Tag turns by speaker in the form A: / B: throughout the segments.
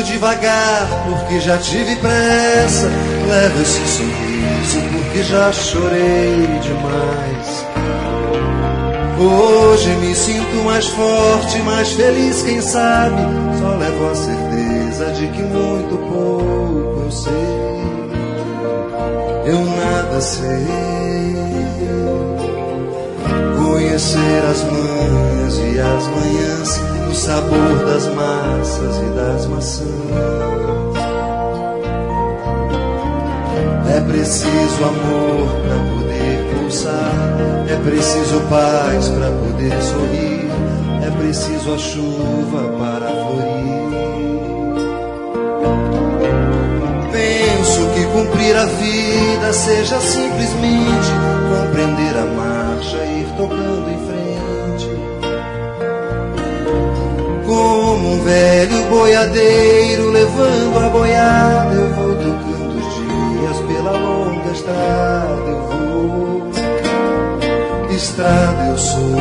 A: devagar porque já tive pressa. Levo esse sorriso porque já chorei demais. Hoje me sinto mais forte, mais feliz, quem sabe. Só levo a certeza de que muito pouco eu sei. Eu nada sei. Conhecer as manhas e as manhãs, o sabor das massas e das maçãs. É preciso amor pra poder pulsar, é preciso paz pra poder sorrir, é preciso a chuva para florir. Penso que cumprir a vida seja simplesmente compreender a marcha e ir tocando em frente. Como um velho boiadeiro levando a boiada, eu vou tocando os dias pela longa estrada. Eu vou, estrada eu sou.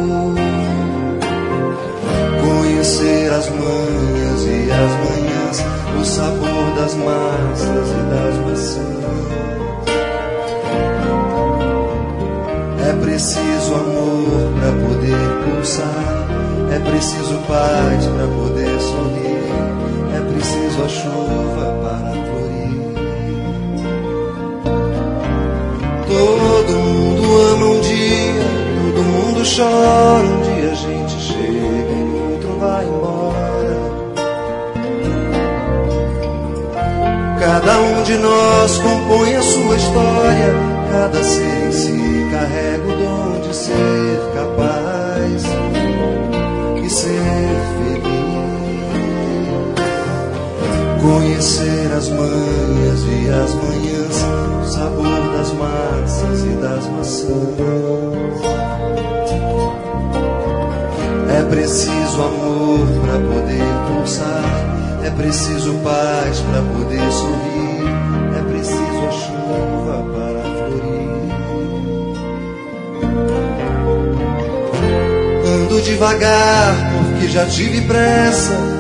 A: Conhecer as manhas e as manhãs, o sabor das massas e das maçãs. É preciso amor pra poder pulsar, é preciso paz pra poder sorrir, é preciso a chuva para florir. Todo mundo ama um dia, todo mundo chora. Um dia a gente chega e o outro vai embora. Cada um de nós compõe a sua história, cada ser em si carrega o dom de ser capaz e ser feliz. Conhecer as manhas e as manhãs, o sabor das massas e das maçãs. É preciso amor pra poder pulsar, é preciso paz pra poder sorrir, é preciso a chuva para florir. Ando devagar porque já tive pressa.